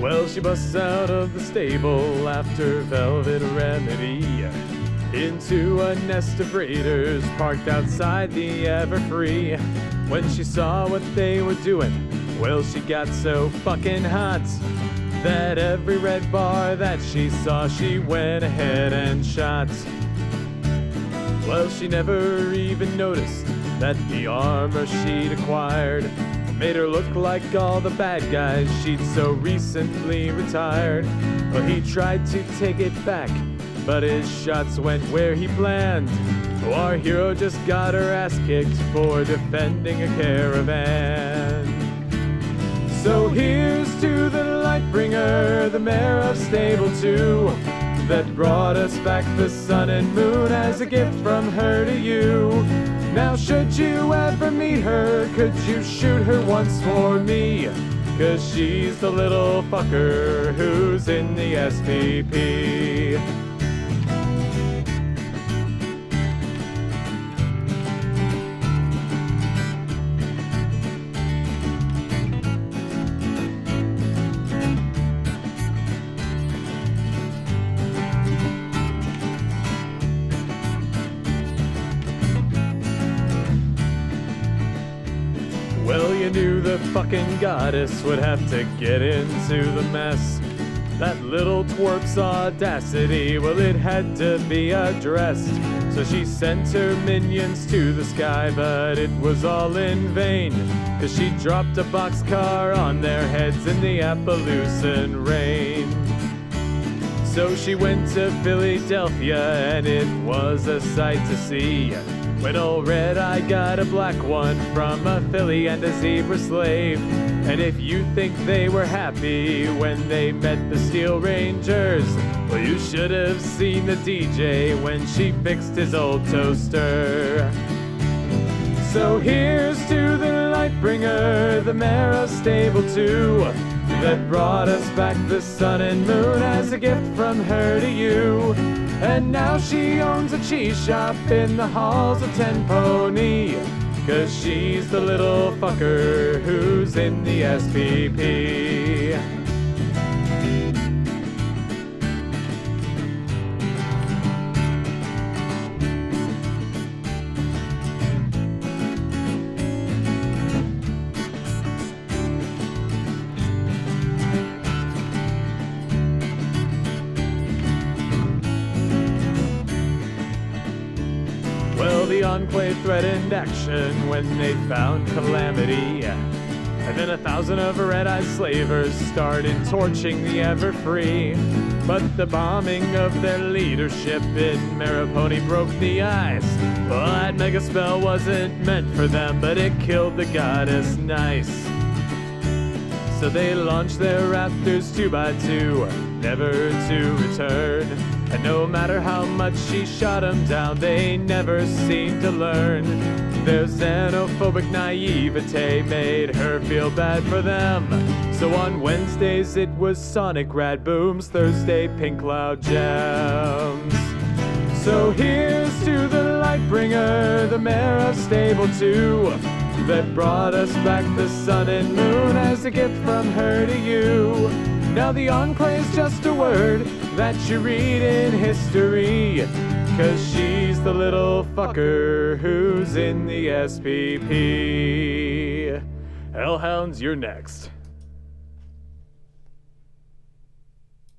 Well, she busts out of the stable after Velvet Remedy into a nest of raiders parked outside the Everfree. When she saw what they were doing, well, she got so fucking hot that every red bar that she saw, she went ahead and shot. Well, she never even noticed that the armor she'd acquired made her look like all the bad guys she'd so recently retired. Well, he tried to take it back, but his shots went where he planned. Oh, our hero just got her ass kicked for defending a caravan. So here's to the Lightbringer, the mayor of Stable 2, that brought us back the sun and moon as a gift from her to you. Now should you ever meet her, could you shoot her once for me? 'Cause she's the little fucker who's in the SPP. Well, you knew the fucking goddess would have to get into the mess. That little twerp's audacity, well, it had to be addressed. So she sent her minions to the sky, but it was all in vain, 'cause she dropped a boxcar on their heads in the Appaloosan rain. So she went to Philadelphia, and it was a sight to see, when old Red Eye got a black one from a filly and a zebra slave. And if you think they were happy when they met the Steel Rangers, well, you should have seen the DJ when she fixed his old toaster. So here's to the Lightbringer, the mayor of Stable 2, that brought us back the sun and moon as a gift from her to you. And now she owns a cheese shop in the halls of Ten Pony, 'cause she's the little fucker who's in the SPP. Well, the Enclave threatened action when they found Calamity, and then 1,000 of Red Eye slavers started torching the Everfree. But the bombing of their leadership in Maripony broke the ice. Well, that mega spell wasn't meant for them, but it killed the goddess nice. So they launched their Raptors 2x2, never to return. And no matter how much she shot them down, they never seemed to learn. Their xenophobic naivete made her feel bad for them. So on Wednesdays it was Sonic Rad Booms, Thursday Pink Cloud Jams. So here's to the Lightbringer, the mayor of Stable 2, that brought us back the sun and moon as a gift from her to you. Now the Enclave's just a word that you read in history, 'cause she's the little fucker who's in the SPP. Hellhounds, you're next.